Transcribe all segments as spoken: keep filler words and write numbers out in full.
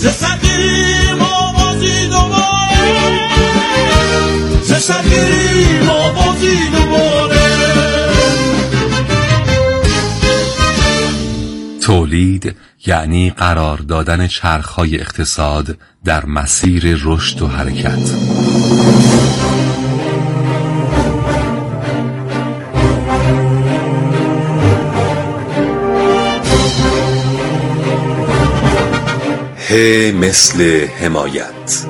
ز سقیم آوازی دوباره، ز سقیم آوازی دوباره. تولید یعنی قرار دادن چرخ‌های اقتصاد در مسیر رشد و حرکت. ه مثل حمایت.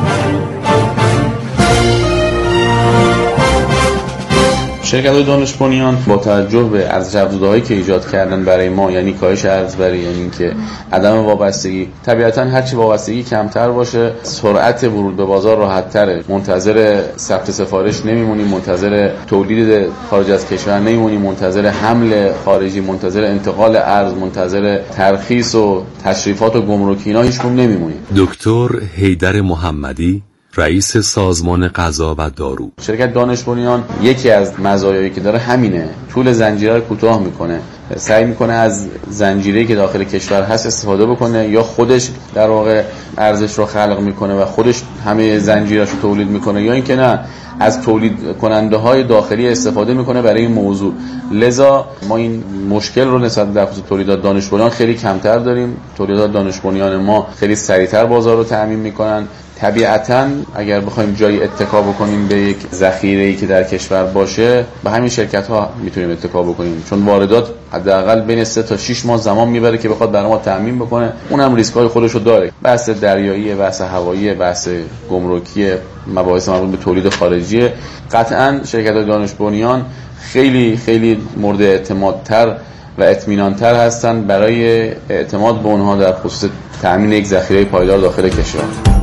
شرکت‌های دانش بنیان با توجه به ارزش افزوده‌هایی که ایجاد کردن برای ما، یعنی کاهش ارزبری، یعنی اینکه عدم وابستگی، طبیعتاً هرچی وابستگی کمتر باشه سرعت ورود به بازار راحت‌تره. منتظر ثبت سفارش نمیمونیم، منتظر تولید خارج از کشور نمیمونیم، منتظر حمل خارجی، منتظر انتقال ارز، منتظر ترخیص و تشریفات و گمرکی اینا هیچ کدوم نمیمونیم. دکتر حیدر محمدی، رئیس سازمان غذا و دارو. شرکت دانش بنیان یکی از مزایایی که داره همینه، طول زنجیره رو کوتاه میکنه، سعی میکنه از زنجیره‌ای که داخل کشور هست استفاده بکنه، یا خودش در واقع ارزش رو خلق میکنه و خودش همه زنجیره‌اش رو تولید میکنه، یا اینکه نه از تولید کننده های داخلی استفاده میکنه برای این موضوع. لذا ما این مشکل رو نسبت به تولیدات دانش بنیان خیلی کمتر داریم. تولیدات دانش بنیان ما خیلی سریعتر بازار رو تامین میکنن. طبیعتاً اگر بخوایم جایی اتکا بکنیم به یک ذخیره‌ای که در کشور باشه، به همین شرکت‌ها میتونیم اتکا بکنیم، چون واردات حداقل بین سه تا شش ماه زمان میبره که بخواد برای ما تامین بکنه. اونم ریسک‌های خودش رو داره، بحث دریایی، بحث هوایی، بحث گمرکی، مباحث مربوط به تولید خارجی. قطعاً شرکت‌های دانش بنیان خیلی خیلی مورد اعتمادتر و اطمینان‌تر هستن برای اعتماد به اونها در خصوص تامین یک ذخیره پایدار داخل کشور.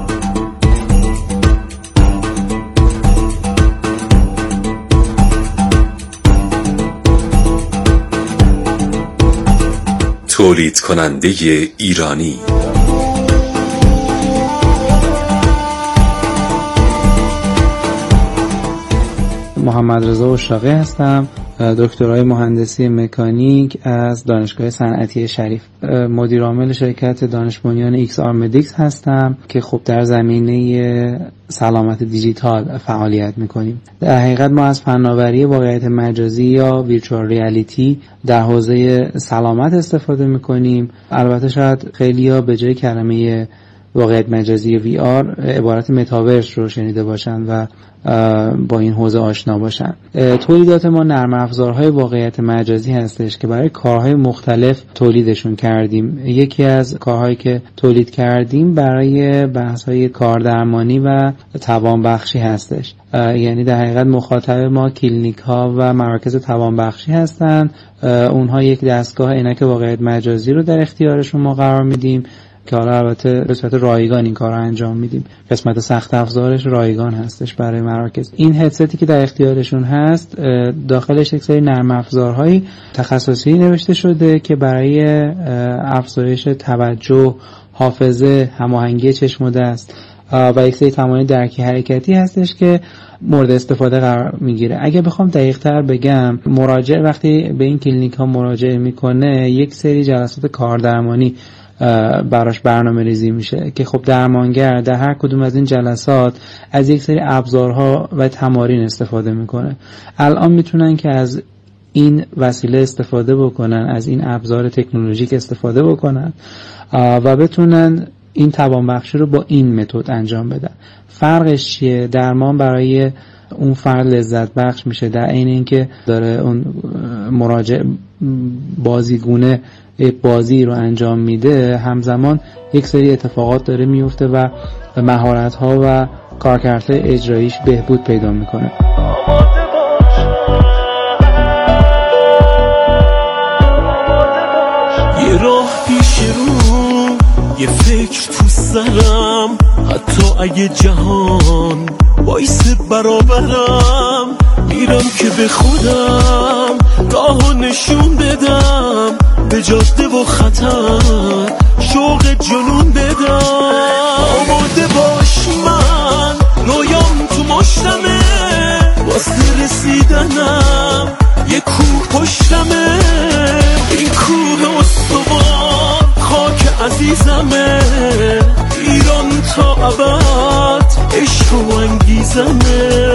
تولید کننده ایرانی. محمد رضا اشراقی هستم، دکترای مهندسی مکانیک از دانشگاه صنعتی شریف. مدیر عامل شرکت دانش بنیان ایکس آر مدیکس هستم که خب در زمینه سلامت دیجیتال فعالیت میکنیم. در حقیقت ما از فناوری واقعیت مجازی یا ویرچوال ریالیتی در حوزه سلامت استفاده میکنیم. البته شاید خیلیا به جای کلمه واقعیت مجازی وی آر عبارت متاورس رو شنیده باشن و با این حوزه آشنا باشن. تولیدات ما نرم افزارهای واقعیت مجازی هستش که برای کارهای مختلف تولیدشون کردیم. یکی از کارهایی که تولید کردیم برای بحث‌های کاردرمانی و توانبخشی هستش. یعنی در حقیقت مخاطب ما کلینیک‌ها و مراکز توانبخشی هستن. اونها یک دستگاه عینک واقعیت مجازی رو در اختیارشون ما قرار میدیم که حالا البته به صورت رایگان این کار رو انجام میدیم. قسمت سخت افزارش رایگان هستش برای مراکز. این هدستی که در اختیارشون هست داخلش یک سری نرم افزارهای تخصصی نوشته شده که برای افزایش توجه، حافظه، هماهنگی چشم و دست و یک سری تمایل درکی حرکتی هستش که مورد استفاده قرار میگیره. اگه بخوام دقیق تر بگم، مراجع وقتی به این کلینیک ها مراجعه میکنه یک سری جلسات کاردرمانی براش برنامه ریزی میشه که خب درمانگر در هر کدوم از این جلسات از یک سری ابزارها و تمارین استفاده میکنه. الان میتونن که از این وسیله استفاده بکنن، از این ابزار تکنولوژیک استفاده بکنن و بتونن این توانبخشی رو با این متد انجام بدن. فرقش چیه؟ درمان برای اون فرد لذت بخش میشه، در عین اینکه داره اون مراجع بازیگونه بازی رو انجام میده، همزمان یک سری اتفاقات داره میفته و مهارت‌ها و کارکردهای اجراییش بهبود پیدا میکنه. یه راه پیش رو، یه فکر تو سرم، حتی اگه جهان وایس برابرم، میرم که به خودم راهو نشون بدم، به جاده و خطر شوق جنون بدم. آماده باش من رویام تو مشتمه، واسه رسیدنم یه کوه پشتمه، این کوه استوار خاک عزیزمه، میزنه.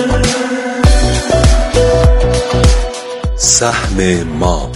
سهم ما.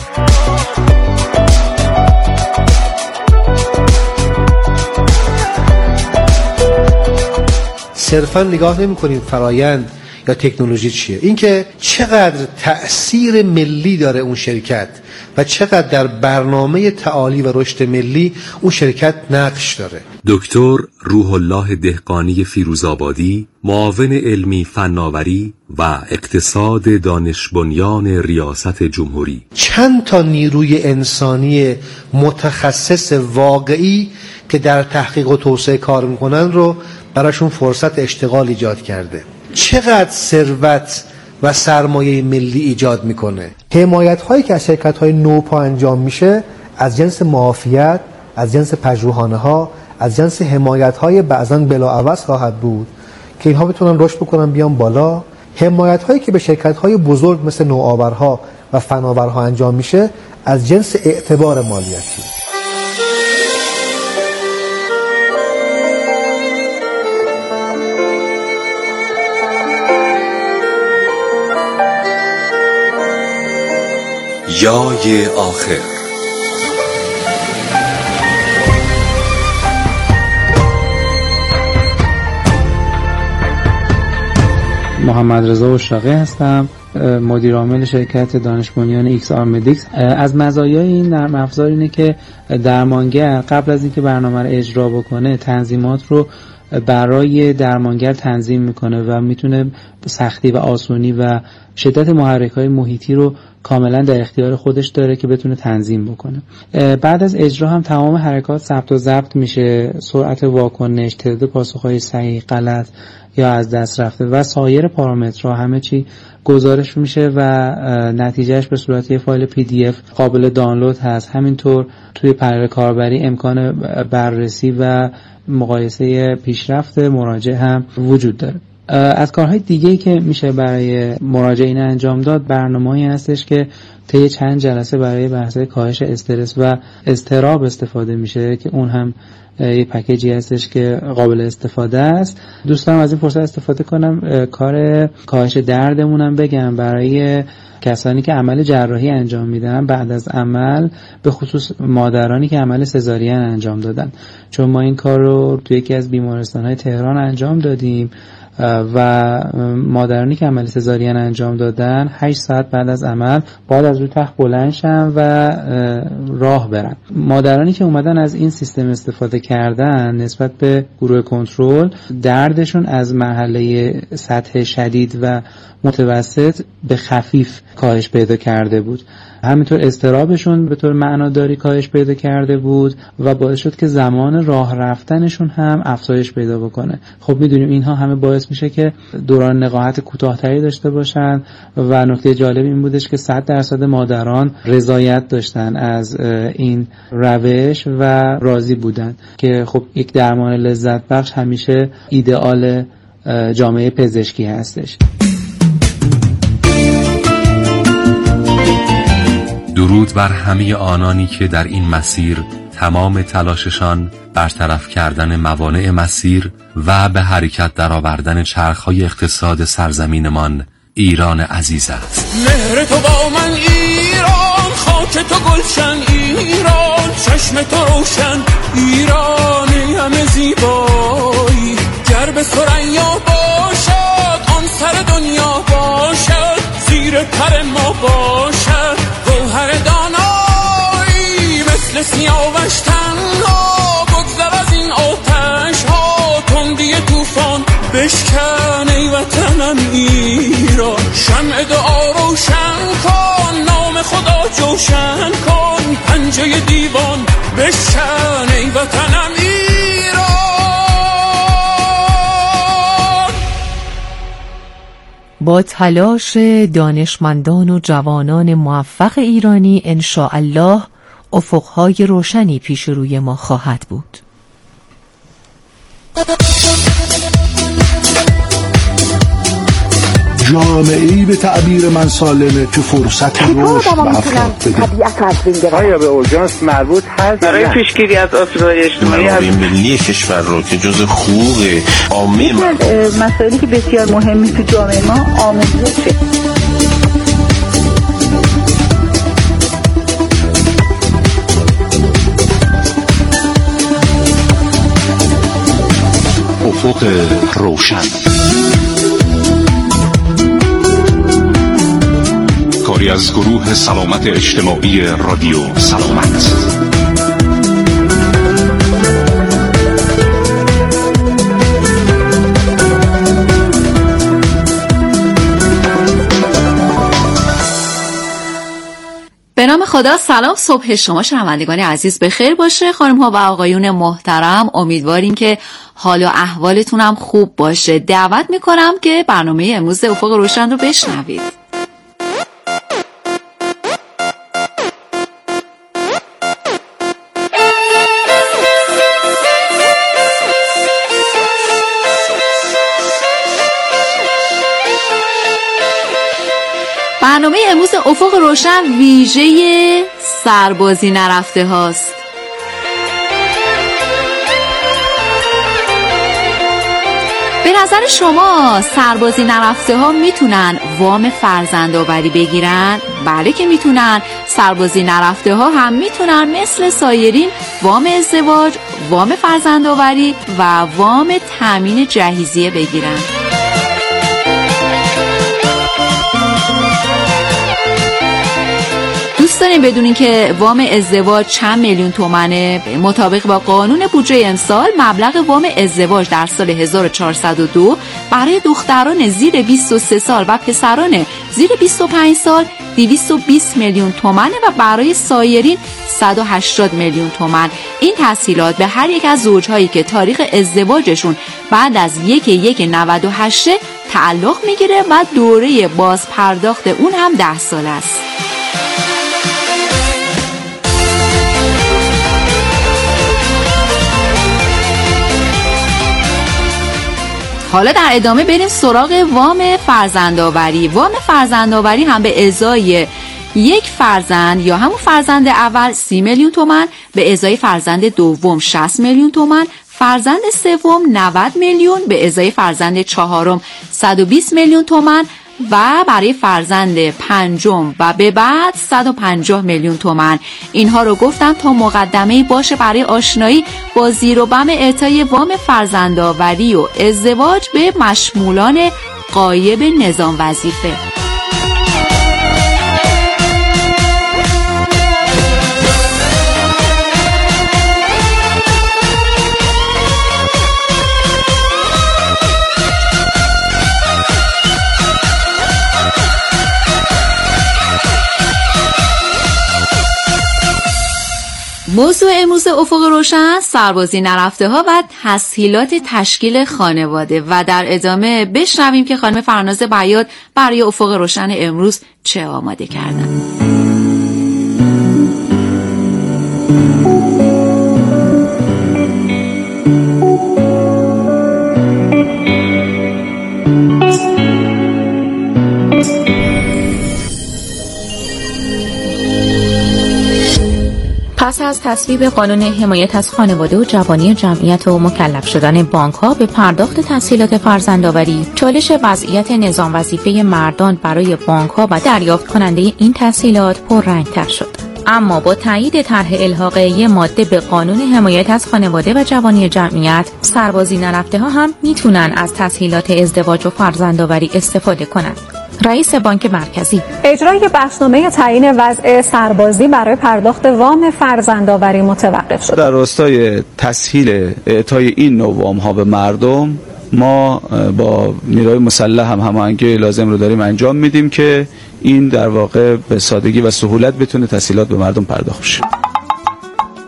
صرفا نگاه نمی کنیم فرایند یا تکنولوژی چیه، اینکه چقدر تأثیر ملی داره اون شرکت و چقدر در برنامه تعالی و رشد ملی اون شرکت نقش داره. دکتر روح الله دهقانی فیروزآبادی، معاون علمی فناوری و اقتصاد دانش بنیان ریاست جمهوری. چند تا نیروی انسانی متخصص واقعی که در تحقیق و توسعه کار میکنن رو براشون فرصت اشتغال ایجاد کرده. چقدر ثروت و سرمایه ملی ایجاد میکنه. حمایت هایی که از شرکت های نوپا انجام میشه از جنس معافیت، از جنس پژوهانه ها، از جنس حمایت های بعضن بلاعوض خواهد بود که اینها بتونن رشد بکنن بیان بالا. حمایت هایی که به شرکت های بزرگ مثل نوآورها و فناورها انجام میشه از جنس اعتبار مالیاتی. یای آخر. محمد رضا اشراقی هستم، مدیر عامل شرکت دانش بنیان ایکس آر مدیکس. از مزایای این نرم افزار اینه که درمانگر قبل از اینکه برنامه رو اجرا بکنه تنظیمات رو برای درمانگر تنظیم میکنه و میتونه سختی و آسونی و شدت محرک‌های محیطی رو کاملا در اختیار خودش داره که بتونه تنظیم بکنه. بعد از اجرا هم تمام حرکات ثبت و ضبط میشه، سرعت واکنش، تعداد پاسخ‌های صحیح، غلط یا از دست رفته و سایر پارامترها همه چی گزارش میشه و نتیجهش به صورت یه فایل پی دی اف قابل دانلود هست. همینطور توی پنل کاربری امکان بررسی و مقایسه پیشرفت مراجع هم وجود داره. از کارهای دیگه‌ای که میشه برای مراجعین انجام داد برنامه‌ای هستش که طی چند جلسه برای بحث کاهش استرس و اضطراب استفاده میشه که اون هم یه پکیجی هستش که قابل استفاده است. دوست دارم از این فرصت استفاده کنم کار کاهش دردمونم بگم برای کسانی که عمل جراحی انجام میدن بعد از عمل، به خصوص مادرانی که عمل سزارین انجام دادن، چون ما این کار رو توی یکی از بیمارستان‌های تهران انجام دادیم و مادرانی که عمل سزارین انجام دادن هشت ساعت بعد از عمل باید از روی تخت بلند شن و راه برن. مادرانی که اومدن از این سیستم استفاده کردن نسبت به گروه کنترل دردشون از مرحله سطح شدید و متوسط به خفیف کاهش پیدا کرده بود. همینطور اضطرابشون به طور معناداری کاهش پیدا کرده بود و باعث شد که زمان راه رفتنشون هم افزایش پیدا بکنه. خب میدونیم اینها همه باعث میشه که دوران نقاهت کوتاه‌تری داشته باشن و نکته جالب این بودش که صد درصد مادران رضایت داشتن از این روش و راضی بودن که خب یک درمان لذت بخش همیشه ایدئال جامعه پزشکی هستش. درود بر همه آنانی که در این مسیر تمام تلاششان برطرف کردن موانع مسیر و به حرکت درآوردن چرخهای اقتصاد سرزمینمان ایران عزیز است. مهر تو با من ایران، خاک تو گلشن ایران، چشم تو روشن ایرانی همه زیبایی، گر به ثریا باشد آن سر دنیا باشد، زیر پر ما باشد گوهر دانایی، مثل سیاوش تنها بگذر از این آتش ها، تندی طوفان بشکن ای وطنم ایران، شمع دعا روشن کن، نام خدا جوشن کن، پنجه دیوان بشکن ای وطنم ایران. با تلاش دانشمندان و جوانان موفق ایرانی انشاءالله افقهای روشنی پیش روی ما خواهد بود. جامعه‌ای به تعبیر من سالمه که فرصت رشد به افراد بده. آیا به اورژانس مربوط هست برای پیشگیری از آسیب‌های اجتماعی منابع ملی کشور رو که جزء حقوق عامه مسائلی که بسیار مهمی تو جامعه ما آموزشه. افق روشن، کاری از گروه سلامت اجتماعی رادیو سلامت. به نام خدا. سلام، صبح شما شنوندگان عزیز بخیر باشه. خانم ها و آقایون محترم، امیدواریم که حال و احوالتون هم خوب باشه. دعوت میکنم که برنامه امروز افق روشن رو بشنوید. برنامه امروز افق روشن ویژه سربازی نرفته هاست. به نظر شما سربازی نرفته ها میتونن وام فرزندآوری بگیرن؟ بله که میتونن. سربازی نرفته ها هم میتونن مثل سایرین وام ازدواج، وام فرزندآوری و وام تامین جهیزیه بگیرن. دوست داریم بدونین که وام ازدواج چند میلیون تومنه. مطابق با قانون بودجه امسال مبلغ وام ازدواج در سال هزار و چهارصد و دو برای دختران زیر بیست و سه سال و پسران زیر بیست و پنج سال دویست و بیست میلیون تومنه و برای سایرین صد و هشتاد میلیون تومن. این تسهیلات به هر یک از زوجهایی که تاریخ ازدواجشون بعد از یک یک نود و هشت تعلق میگیره و دوره باز پرداخت اون هم ده سال است. حالا در ادامه بریم سراغ وام فرزندآوری. وام فرزندآوری هم به ازای یک فرزند یا همون فرزند اول سی میلیون تومان، به ازای فرزند دوم شصت میلیون تومان، فرزند سوم نود میلیون، به ازای فرزند چهارم صد و بیست میلیون تومان و برای فرزند پنجم و به بعد صد و پنجاه میلیون تومان. اینها رو گفتم تا مقدمه‌ای باشه برای آشنایی با زیر و بم اعطای وام فرزندآوری و ازدواج به مشمولان غایب نظام وظیفه. موضوع امروز افق روشن سربازی نرفته ها و تسهیلات تشکیل خانواده و در ادامه بشنویم که خانم فرناز بیات برای افق روشن امروز چه آماده کردن. پس از تصویب قانون حمایت از خانواده و جوانی جمعیت و مکلف شدن بانک‌ها به پرداخت تسهیلات فرزندآوری، چالش وضعیت نظام وظیفه مردان برای بانک‌ها و دریافت کننده این تسهیلات پررنگ‌تر شد. اما با تایید طرح الحاق یک ماده به قانون حمایت از خانواده و جوانی جمعیت، سربازی نرفته ها هم میتونن از تسهیلات ازدواج و فرزندآوری استفاده کنند. رئیس بانک مرکزی: اجرای بخشنامه تعیین وضع سربازی برای پرداخت وام فرزندآوری متوقف شد. در راستای تسهیل اعطای این نوع وام ها به مردم، ما با نیروی مسلح هم هماهنگی لازم رو داریم انجام میدیم که این در واقع به سادگی و سهولت بتونه تسهیلات به مردم پرداخت بشه.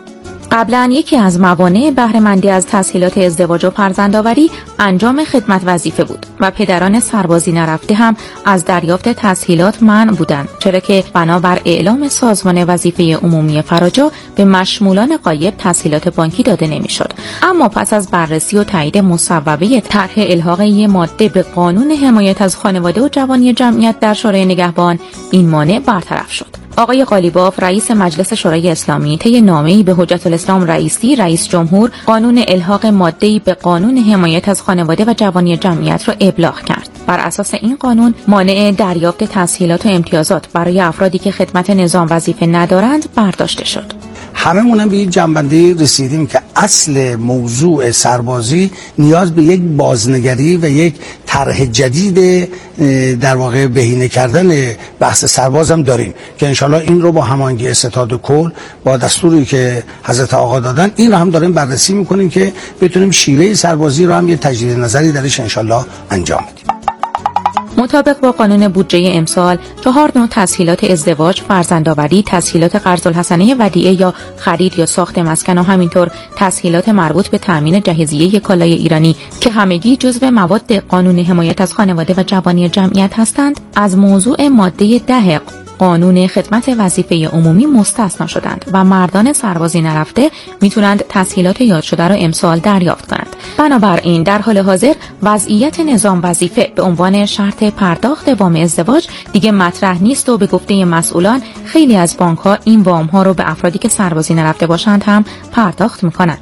قبلا یکی از موانع بهره‌مندی از تسهیلات ازدواج و فرزندآوری انجام خدمت وظیفه بود و پدران سربازی نرفته هم از دریافت تسهیلات منع بودند، چرا که بنابر اعلام سازمان وظیفه عمومی فراجا به مشمولان غایب تسهیلات بانکی داده نمیشد. اما پس از بررسی و تایید مصوبه طرح الحاق یک ماده به قانون حمایت از خانواده و جوانی جمعیت در شورای نگهبان، این مانع برطرف شد. آقای قالیباف رئیس مجلس شورای اسلامی طی نامه‌ای به حجت الاسلام رئیسی رئیس جمهور قانون الحاق ماده‌ای به قانون حمایت از خانواده و جوانی جمعیت را ابلاغ کرد. بر اساس این قانون مانع دریافت تسهیلات و امتیازات برای افرادی که خدمت نظام وظیفه ندارند برداشته شد. هممون هم به این جنبندی رسیدیم که اصل موضوع سربازی نیاز به یک بازنگری و یک طرح جدید در واقع بهینه کردن بحث سرباز هم داریم که انشالله این رو با هماهنگی ستاد کل با دستوری که حضرت آقا دادن این رو هم داریم بررسی میکنیم که بتونیم شیوه سربازی رو هم یه تجدید نظری درش انشالله انجام بدیم. مطابق با قانون بودجه امسال چهار نوع تسهیلات ازدواج، فرزندآوری، تسهیلات قرض الحسنه ودیعه یا خرید یا ساخت مسکن و همینطور تسهیلات مربوط به تامین جهیزیه کالای ایرانی که همگی جزو مواد قانون حمایت از خانواده و جوانی جمعیت هستند، از موضوع ماده ده قانون خدمت وظیفه عمومی مستثنا شدند و مردان سربازی نرفته میتونند تسهیلات یاد شده را امسال دریافت کنند. بنابراین در حال حاضر وضعیت نظام وظیفه به عنوان شرط پرداخت وام ازدواج دیگه مطرح نیست و به گفته مسئولان خیلی از بانک‌ها این وام‌ها رو به افرادی که سربازی نرفته باشند هم پرداخت میکنند.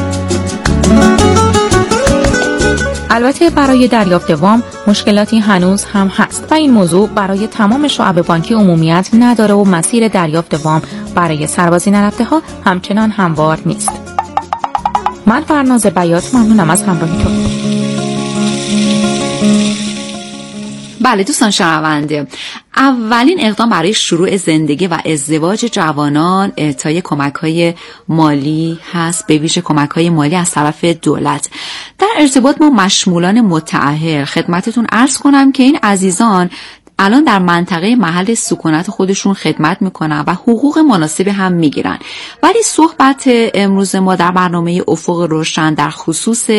البته برای دریافت وام مشکلاتی هنوز هم هست و این موضوع برای تمام شعب بانکی عمومیت نداره و مسیر دریافت وام برای سربازی نرفته ها همچنان هموار نیست. من فرناز بیات ممنونم از همراهیتون. بله دوستان شنونده، اولین اقدام برای شروع زندگی و ازدواج جوانان اعطای کمک‌های مالی هست، به ویژه کمک‌های مالی از طرف دولت. در ارتباط با مشمولان متأهل خدمتتون عرض کنم که این عزیزان الان در منطقه محل سکونت خودشون خدمت میکنن و حقوق مناسبی هم میگیرن، ولی صحبت امروز ما در برنامه افق روشن در خصوص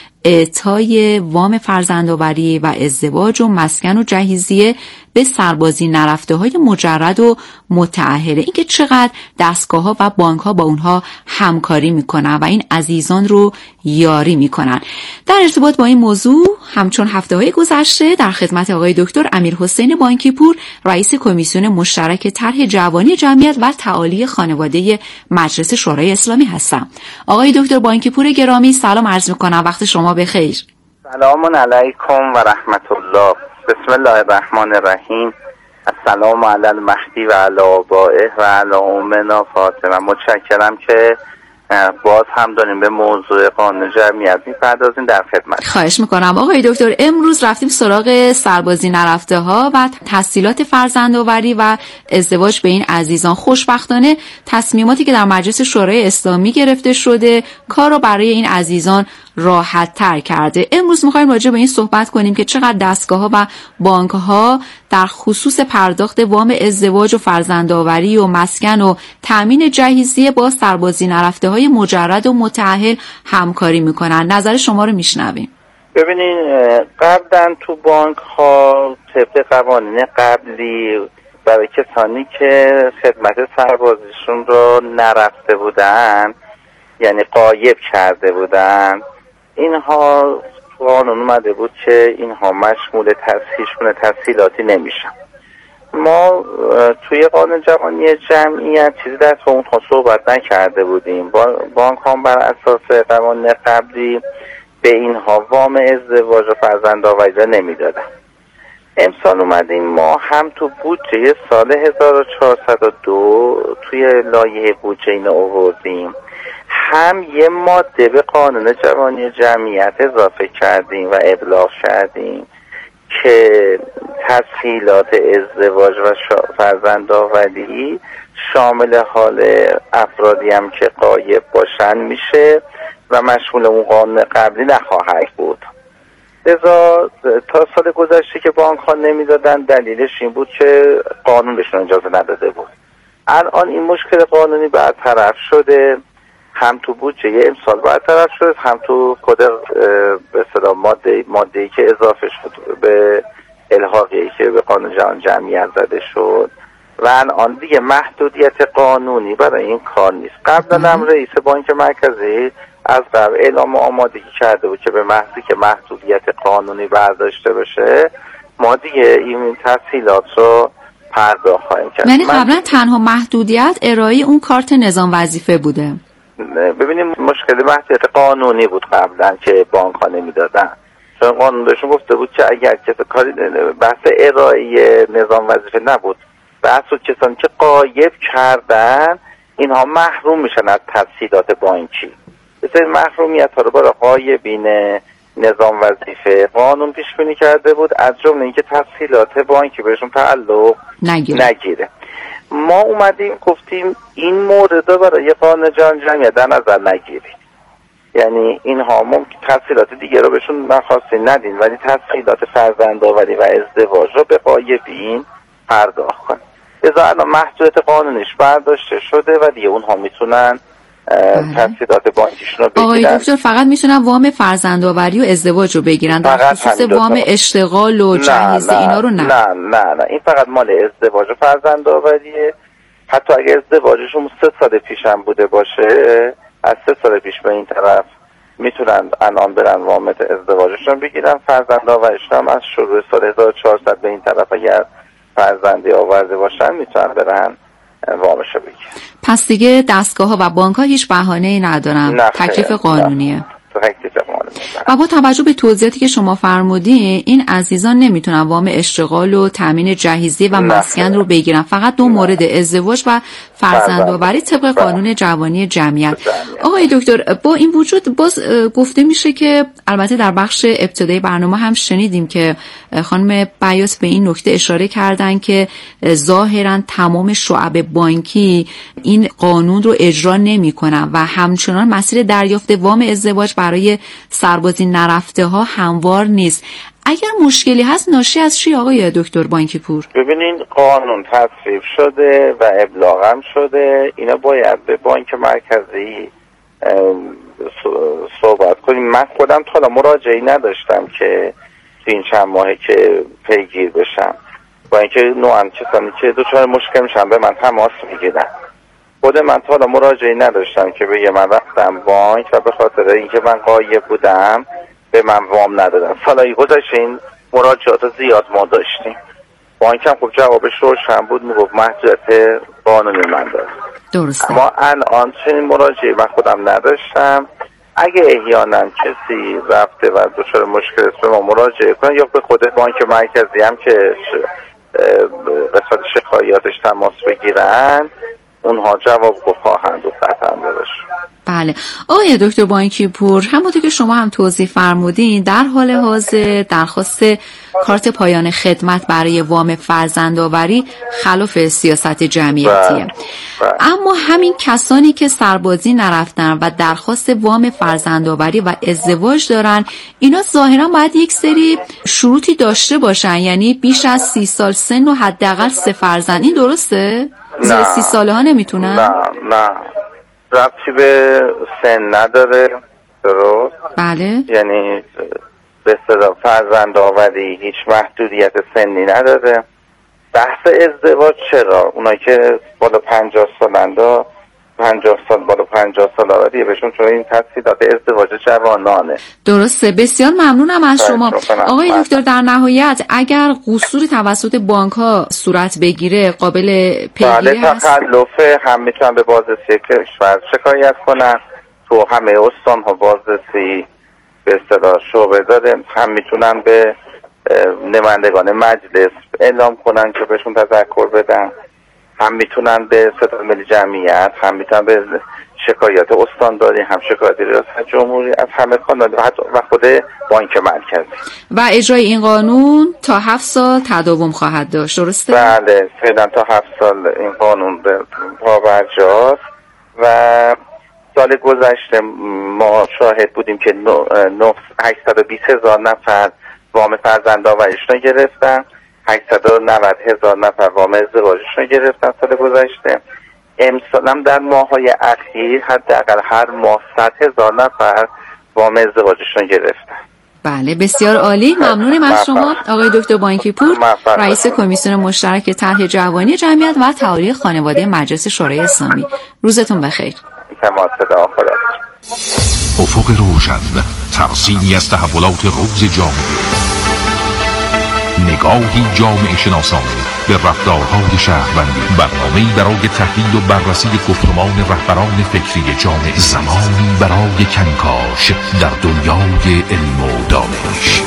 اعطای وام فرزندآوری و ازدواج و مسکن و جهیزیه به سربازی نرفته های مجرد و متأهله، اینکه چقدر دستگاه ها و بانک ها با اونها همکاری میکنن و این عزیزان رو یاری میکنن. در ارتباط با این موضوع همچون هفته های گذشته در خدمت آقای دکتر امیرحسین بانکی پور رئیس کمیسیون مشترک طرح جوانی جمعیت و تعالی خانواده مجلس شورای اسلامی هستم. آقای دکتر بانکی پور گرامی سلام عرض میکنم، وقت شما بخیر. سلام علیکم و رحمت الله. بسم الله الرحمن الرحیم. السلام علی المهدی و علی آبائه و علی امنا فاطمه. متشکرم که باز هم داریم به موضوع قانون جمعیت میپردازیم، در خدمت. خواهش میکنم آقای دکتر. امروز رفتیم سراغ سربازی نرفته ها و تسهیلات فرزندآوری و ازدواج به این عزیزان. خوشبختانه تصمیماتی که در مجلس شورای اسلامی گرفته شده کار رو برای این عزیزان راحت تر کرده. امروز میخوایم راجع به این صحبت کنیم که چقدر دستگاه ها و بانک ها در خصوص پرداخت وام ازدواج و فرزندآوری و مسکن و تامین جهیزیه با سربازی نرفته های مجرد و متأهل همکاری میکنن. نظر شما رو میشنویم. ببینین قبلا تو بانک ها طبق قوانین قبلی برای کسانی که خدمت سربازیشون رو نرفته بودن، یعنی غایب کرده بودن، اینها قانون اومده بود که اینها مشمول تسهیلشون تسهیلاتی نمیشن. ما توی قانون جوانی جمعیت چیزی در تو اونها صحبت نکرده بودیم. بانک هم بر اساس قوانین قبلی به اینها وام ازدواج و فرزندآوری نمیدادن. امسال اومدیم ما هم تو بودجه سال هزار و چهارصد و دو توی لایحه بودجه اینو آوردیم، هم یه ماده به قانون جوانی جمعیت اضافه کردیم و ابلاغ کردیم که تسهیلات ازدواج و فرزندآوری شامل حال افرادی هم که غایب باشن میشه و مشمول اون قانون قبلی نخواهد بود. لذا تا سال گذشته که بانک ها نمیدادن دلیلش این بود که قانون بهشون اجازه نداده بود. الان این مشکل قانونی برطرف شده، هم تو بودجه امسال برطرف شد، هم تو کد به اصطلاح ماده ماده‌ای که اضافه شد به الحاقی که به قانون جهان جمعیت زده شد و الان دیگه محدودیت قانونی برای این کار نیست. قبلا هم رئیس بانک مرکزی از قبل اعلام آمادگی کرده بود که به محضی که محدودیت قانونی برداشته بشه ما دیگه این تسهیلات رو پرداخت خواهیم کرد. یعنی قبلا تنها محدودیت ارائه اون کارت نظام وظیفه بوده. ببینیم مشکل محدودیت قانونی بود قبلا که بانک ها نمیدادن، چون قانون بهشون گفته بود که اگر کسی کاری بحث ارائه نظام وظیفه نبود، بحث بود کسانی که غایب کردن اینها محروم میشن از تسهیلات بانکی. مثل محرومیت ها رو برای غایبین نظام وظیفه قانون پیش بینی کرده بود، از جمله اینکه تسهیلات بانکی بهشون تعلق نگیره. نگیره. ما اومدیم گفتیم این مورد برای قانون جهان جمعیت در نظر نگیرید، یعنی اینها ممکن تسهیلات دیگه رو بهشون نخواستی ندین ولی تسهیلات فرزندآوری و ازدواج رو به غایبین پرداخت کنید. لذا الان محدودیت قانونیش برداشته شده و دیگه اونها میتونن تسهیلات بانکیشون رو بگیرن. آقای دکتر فقط میتونن وام فرزندآوری و ازدواج رو بگیرن، در خصوص وام اشتغال و جهیزی اینا رو نه. نه نه نه این فقط مال ازدواج و فرزندآوریه. حتی اگه ازدواجشون سه سال پیش هم بوده باشه، از سه سال پیش به این طرف میتونن الان برن وام ازدواجشون بگیرن. فرزندآوریشون هم از شروع سال هزار و چهارصد به این طرف اگر فرزندی آورده باشن میتونن برن وامشو بگیرن. پس دیگه دستگاه ها و بانک ها هیچ بهانه‌ای ندارن، تکلیف قانونیه. و با توجه به توضیحاتی که شما فرمودین این عزیزان نمیتونن وام اشتغال و تامین جهیزی و مسکن رو بگیرن، فقط دو مورد ازدواج و فرزندآوری طبق قانون جوانی جمعیت. آقای دکتر با این وجود باز گفته میشه که البته در بخش ابتدایی برنامه هم شنیدیم که خانم بیاس به این نکته اشاره کردن که ظاهرا تمام شعب بانکی این قانون رو اجرا نمیکنن و همچنان مسیر دریافت وام ازدواج برای سربازی نرفته ها هموار نیست. اگر مشکلی هست ناشی از چی آقای دکتر بانکی پور؟ ببینین قانون تصویب شده و ابلاغ هم شده، اینا باید به بانک مرکزی صحبت کنیم. من خودم تا حالا مراجعه‌ای نداشتم که تو این چند ماهه که پیگیر بشم، با اینکه نوعا کسانی که دچار مشکل میشن به من تماس میگیرن. خود من تا حالا مراجعه‌ای نداشتم که بگه من رفتم بانک و به خاطر اینکه من غایب بودم به من وام ندادن. سالهای گذشته این مراجعات زیاد ما داشتیم. بانک هم خب جوابش روشن بود، میگفت محدودیت قانونی من داره. درسته. اما الان چنین مراجعه‌ای من خودم نداشتم. اگه احیانا کسی رفته و دچار مشکل است به ما مراجعه کنه یا به خود بانک مرکزی هم که قسمت شکایاتش تماس بگیرن اونها جواب خواهند و قطعا داشت. بله آقای دکتر بانکی پور، همونطور که شما هم توضیح فرمودین در حال حاضر درخواست کارت پایان خدمت برای وام فرزندآوری خلاف سیاست جمعیتیه. اما همین کسانی که سربازی نرفتن و درخواست وام فرزندآوری و ازدواج دارن اینا ظاهرا باید یک سری شروطی داشته باشن، یعنی بیش از سی سال سن و حداقل سه فرزند. این درسته؟ زیر سی ساله ها نمیتونن؟ نه نه ربطی به سن نداره. درست؟ بله. یعنی به اصطلاح فرزندآوری هیچ محدودیت سنی نداره. بحث ازدواج چرا؟ اونایی که بالا پنجاه سالنده پنجاه سال بالا پنجاه سال آوریه بهشون چون این تسهیلات ازدواج جوانانه. درسته. بسیار ممنونم از شما آقای دکتر. در نهایت اگر قصوری توسط بانک ها صورت بگیره قابل پیگیری هست؟ بله تخلف هم میتونن به بازرسی کشور شکایت کنن، تو همه استان ها بازرسی به اصطلاح شعبه داره، هم میتونن به نمایندگان مجلس اعلام کنن که بهشون تذکر بدن، هم میتونن به ستاد ملی جمعیت، هم میتونن به شکایات استانداری، هم شکایات ریاست جمهوری، از همه کانال و خود بانک مرکزی. و اجرای این قانون تا هفت سال تداوم خواهد داشت، درسته؟ بله فعلا تا هفت سال این قانون پابرجاست و سال گذشته ما شاهد بودیم که هشتصد و بیست هزار نفر وام فرزندآوریشون گرفتن، هشتصد و نود هزار نفر وام ازدواجشون گرفتن سال گذشته. امسال هم در ماه‌های اخیر حداقل هر ماه صد هزار نفر وام ازدواجشون گرفتن. بله بسیار عالی، ممنونم از شما آقای دکتر بانکی پور، رئیس کمیسیون مشترک طرح جوانی جمعیت و تعالی خانواده مجلس شورای اسلامی. روزتون بخیر. افق روشن، ترسیمی از تحولات روز جامعه، نگاهی جامعه شناسانه به رفتارهای شهروندی، برنامه‌ای برای تحلیل و بررسی گفتمان رهبران فکری جامعه، زمانی برای کنکاش در دنیای علم و دانش.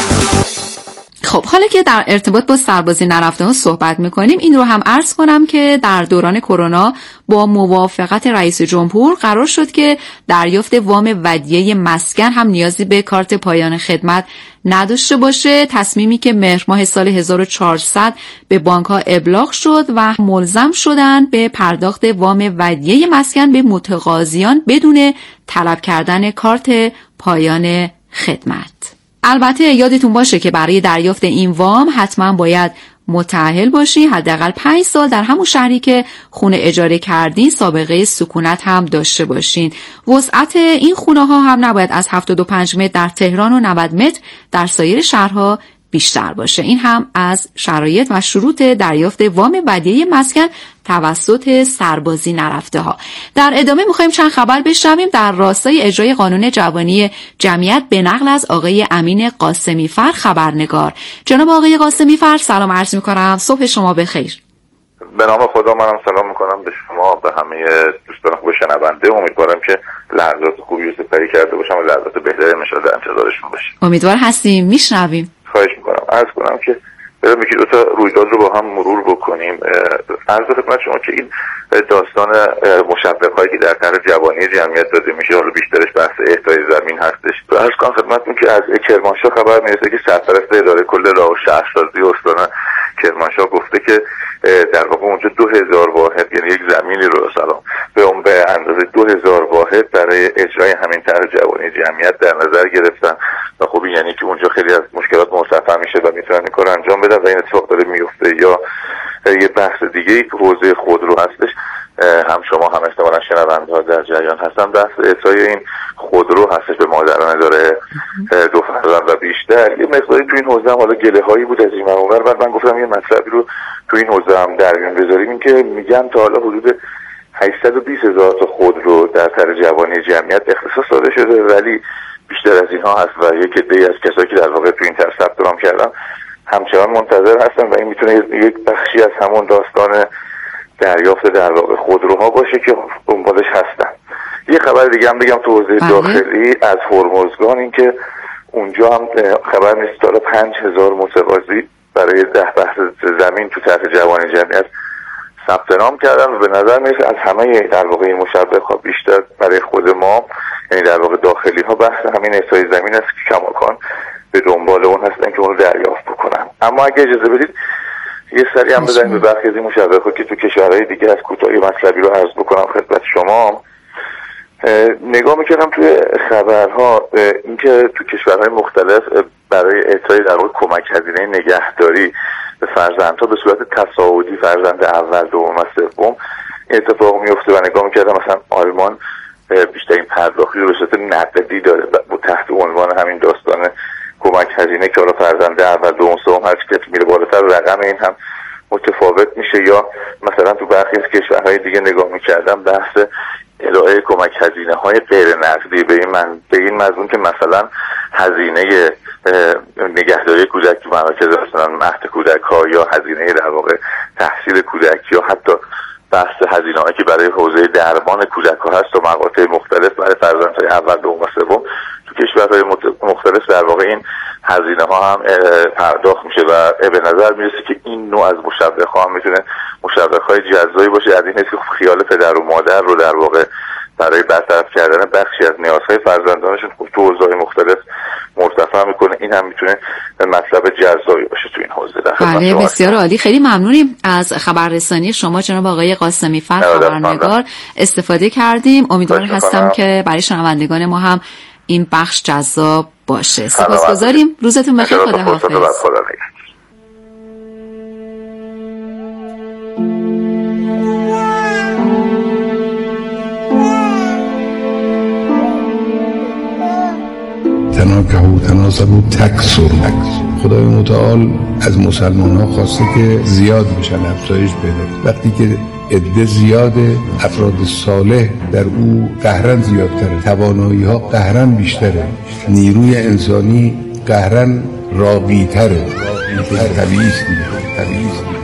خب حالا که در ارتباط با سربازی نرفته ها صحبت میکنیم، این رو هم عرض کنم که در دوران کرونا با موافقت رئیس جمهور قرار شد که دریافت وام ودیعه مسکن هم نیازی به کارت پایان خدمت نداشته باشه، تصمیمی که مهر ماه سال هزار و چهارصد به بانک ها ابلاغ شد و ملزم شدن به پرداخت وام ودیعه مسکن به متقاضیان بدون طلب کردن کارت پایان خدمت. البته یادتون باشه که برای دریافت این وام حتما باید متأهل باشی، حداقل پنج سال در همون شهری که خونه اجاره کردین سابقه سکونت هم داشته باشین. وسعت این خونه ها هم نباید از هفتاد و پنج متر در تهران و نود متر در سایر شهرها بیشتر باشه. این هم از شرایط و شروط دریافت وام ودیعه مسکن توسط سربازی نرفته ها. در ادامه میخوایم چند خبر بشنویم در راستای اجرای قانون جوانی جمعیت به نقل از آقای امین قاسمی فر خبرنگار. جناب آقای قاسمی فر سلام عرض میکنم، صبح شما بخیر. به نام خدا منم سلام میکنم به شما، به همه دوستان خوب شنونده. امیدوارم که لحظات خوبی رو سپری کرده باشم و لحظات بهتری انشالله در انتظارشون باشیم. امیدوار هستیم، میشنویم. خواهش میکنم. عرض کنم که بریم یکی دو تا رویداد رو با هم مرور بکنیم. عرض خدمت شما که این داستان مشوق‌هایی که در طرح جوانی جمعیت داده میشه، حالا بیشترش بحث اهدای زمین هستش. عرض کنم خدمتتون که از کرمانشاه خبر میرسه که سرپرست اداره کل راه و شهرسازی استان کرمانشاه گفته که در واقع اونجا دو هزار واحد، یعنی یک زمینی رو سلام به اون به اندازه دو هزار واحد برای اجرای همین طرح جوانی جمعیت در نظر گرفتن و خب یعنی که اونجا خیلی از مشکلات مرتفع میشه و میتونن این کار انجام بدن و این اتفاق داره میفته. یا یه بحث دیگه ای که حوزه خودرو هستش، هم شما هم احتمالاً شنونده ها در جریان هستن، بحث اعطای این خودرو هستش به مادران داره دو فرزند و بیشتر. یه مقداری تو این حوزه هم حالا گله هایی بود از این منور، بعد من گفتم یه مطلبی رو تو این حوزه هم در میون بذاریم. این که میگن تا حالا حدود هشتصد و بیست هزار تا خودرو در طرح جوانی جمعیت اختصاص داده شده، ولی بیشتر از اینها هست و یک عده‌ای از کسایی که در واقع تو این طرح ثبت نام کردن همچنان منتظر هستن و این میتونه یک بخشی از همون داستان دریافت در واقع خودروها باشه که دنبالش هستن. یه خبر دیگه هم بگم تو حوزه داخلی از هرمزگان، این که اونجا هم خبر نیست تا پنج هزار متقاضی برای ده بحث زمین تو طرح جوانی جمعیت ثبت نام کردن و به نظر میرسه از همه در واقع این مشوق‌ها بیشتر برای خود ما، یعنی در واقع داخلی ها، بحث همین احصای زمین است که کماکان به دنبال اون هستن که اون رو دریافت بکنن. اما اگه اجازه بدید یه سری هم بزنیم به برخی از این مشوق‌ها که تو کشورهای دیگه از کوتاهی مطلبی رو عرض بکنم خدمت شما. نگاه میکردم توی خبرها اینکه تو کشورهای مختلف برای اعطای در واقع کمک هزینه نگهداری به فرزندها به صورت تصاعدی، فرزند اول، دوم و سوم اتفاق میفته و نگاه میکردم مثلا آلمان بیشترین پرداختی رو به صورت نقدی داره و تحت عنوان همین داستان کمک هزینه که حالا فرزند اول، دوم، سوم هر چقدر میره بالاتر رقم این هم متفاوت میشه. یا مثلا تو برخی از کشورهای دیگه نگاه میکردم بحث ارائه کمک هزینه های غیر نقدی به این من به این مضمون که مثلا هزینه نگهداری کودک تو مراکز مثلا مهد کودک ها، یا هزینه در واقع تحصیل کودک، یا حتی بحث هزینه هایی که برای حوزه درمان کودک ها هست و مقاطع مختلف برای فرزندهای اول، دوم و سوم تو کشورهای مختلف در واقع این هزینه ها هم پرداخت میشه و به نظر میرسه که این نوع از مشوق ها هم میتونه مشوق های جزایی باشه، از این حیث که خیال پدر و مادر رو در واقع برای برطرف کردن بخشی از نیازهای فرزندانشون خب تو حوزه‌های مختلف مرتفع میکنه. این هم میتونه مطلب جزایی باشه تو این حوزه. بله بسیار عالی، خیلی ممنونیم از خبررسانی شما جناب آقای قاسمی فر خبرنگار، استفاده کردیم. امیدوارم هستم که برای شنوندگان ما هم این بخش جذاب باشه. سپاسگزاریم، روزتون بخیر، خداحافظ. تناکحوا تناسبوا تکثروا. خدای متعال از مسلمان ها خواسته که زیاد بشن، افزایش پیدا. وقتی که عده زیاده، افراد صالح در او قهرن زیادتره، توانایی ها قهرن بیشتره، نیروی انسانی قهرن راقیتره. طبیعی است دیگه، طبیعی است.